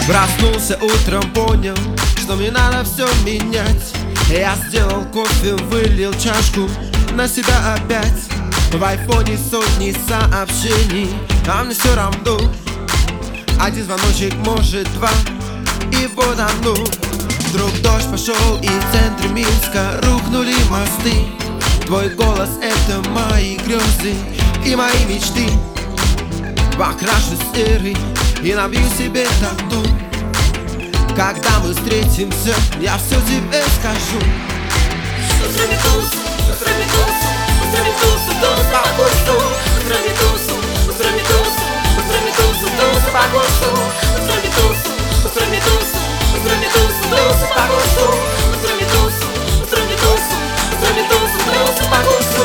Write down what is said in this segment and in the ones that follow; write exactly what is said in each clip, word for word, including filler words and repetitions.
Проснулся утром, понял, что мне надо все менять. Я сделал кофе, вылил чашку на себя опять. В айфоне сотни сообщений, а мне все равно. Один звоночек, может два, и вот оно. Вдруг дождь пошел, и в центре Минска рухнули мосты. Твой голос — это мои грезы и мои мечты. Покрашу серый и набью себе тату. Когда мы встретимся, я все тебе скажу. Устроим тусу, устроим тусу, устроим тусу, тусу по густу. Устроим тусу, устроим тусу, устроим тусу, тусу по густу. Устроим тусу, устроим тусу, устроим тусу, тусу по густу. Устроим тусу, устроим тусу, устроим тусу, тусу по густу.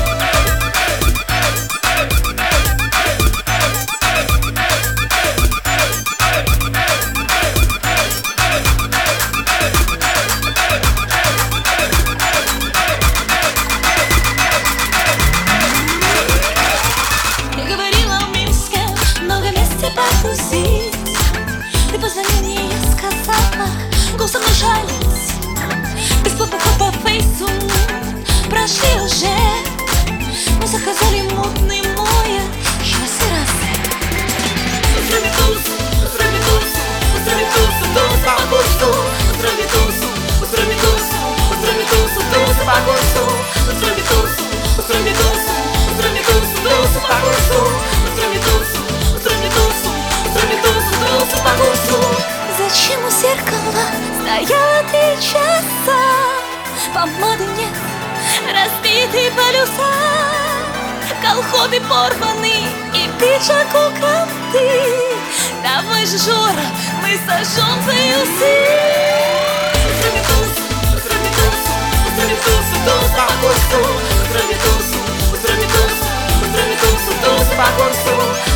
Ты позвонил мне, я сказала, голосом не жалить. Без попыхов по фейсу прошли уже. Мы заказали модный моя Хивасирасе. Устроим тусу, устроим тусу, устроим тусу, тусу по густу. Устроим тусу, устроим тусу, устроим тусу, тусу по густу. Устроим тусу, устроим тусу, устроим тусу, тусу по густу. Устроим тусу, устроим тусу, устроим тусу, тусу по густу. Зачем у зеркала стояла три часа? Помады нет, разбитые полюса, колготы порваны и пиджак у кранты. Давай же, Жора, мы сожжем союзы. Устроим тусу, устроим тусу, устроим тусу, тусу по густу. Устроим тусу, устроим тусу, устроим тусу, тусу по густу.